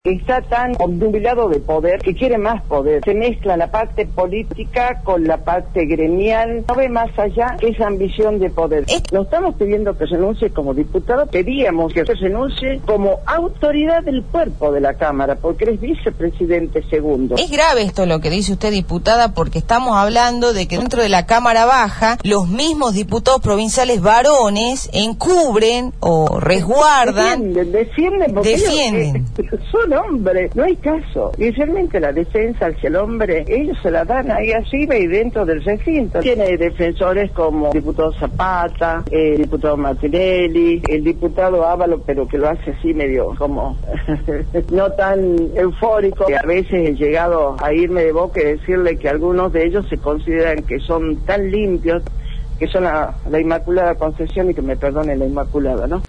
Está tan obnubilado de poder que quiere más poder. Se mezcla la parte política con la parte gremial. No ve más allá que esa ambición de poder. No estamos pidiendo que renuncie como diputado, pedíamos que renuncie como autoridad del cuerpo de la Cámara, porque eres vicepresidente segundo. Es grave esto lo que dice usted, diputada, porque estamos hablando de que dentro de la Cámara Baja, los mismos diputados provinciales varones encubren o resguardan... Defienden. Ellos, son hombres, no hay caso. Y realmente la defensa hacia el hombre, ellos se la dan ahí arriba y dentro del recinto. Tiene defensores como el diputado Zapata, el diputado Martinelli, el diputado Ávalo, pero que lo hace así medio como no tan eufórico. A veces he llegado a irme de boca y decirle que algunos de ellos se consideran que son tan limpios, que son la Inmaculada Concepción, y que me perdone la Inmaculada, ¿no?